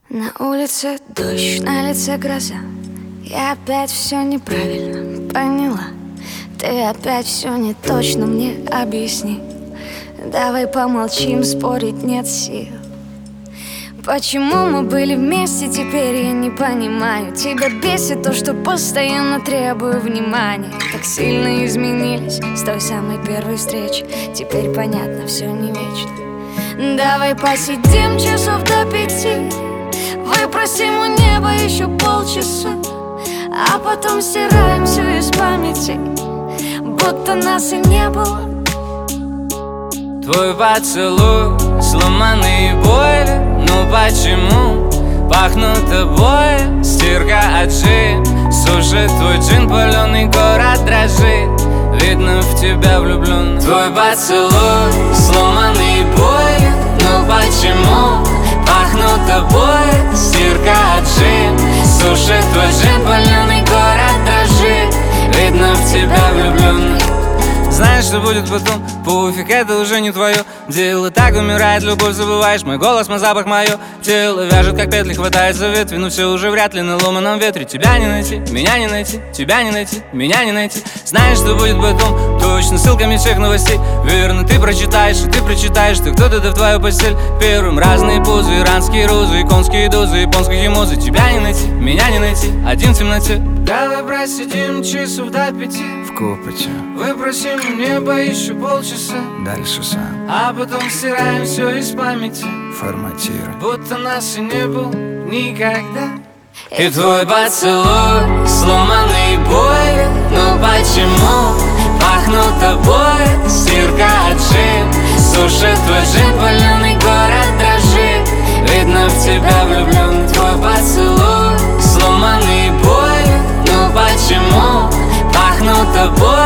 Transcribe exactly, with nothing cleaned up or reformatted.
На улице дождь, на лице гроза. Я опять все неправильно поняла. Ты опять все не точно мне объясни. Давай помолчим, спорить нет сил. Почему мы были вместе, теперь я не понимаю. Тебя бесит то, что постоянно требую внимания. Так сильно изменились с той самой первой встречи. Теперь понятно, все не вечно. Давай посидим часов до пяти, выпросим у неба еще полчаса, а потом стираем все из памяти, будто нас и не было. Твой поцелуй, сломанные боли. Ну почему пахнут тобой? Стирка от джин сушит твой джин, паленый город дрожит. Видно, в тебя влюблен. Твой поцелуй, сломанные боли. Ну почему пахнут тобой? Стирка от джин сушит твой джин, паленый город дрожит. Видно, в тебя влюблен. Знаешь, что будет потом? Пуфик, это уже не твое дело. Так умирает любовь, забываешь мой голос, мой запах, мое тело. Вяжет, как петли, хватается ветви, но все уже вряд ли на ломаном ветре. Тебя не найти, меня не найти, тебя не найти, меня не найти. Знаешь, что будет потом? Точно, ссылками всех новостей. Верно, ты прочитаешь, и ты прочитаешь, что кто-то да в твою постель первым. Разные позы, иранские розы, иконские дозы, японских эмоций. Тебя не найти, меня не найти, один в темноте. Давай просидим часов до пяти в копоте, выпросим у неба еще полчаса, дальше сам а потом стираем все из памяти, форматируй, будто нас и не было никогда. И твой поцелуй, сломанные боли. Ну почему пахнут тобой? Стирка от джин сушит твой джин, паленый город дрожит. Видно, в тебя влюблен. Твой поцелуй, сломанные боли. Ну почему пахнут тобой?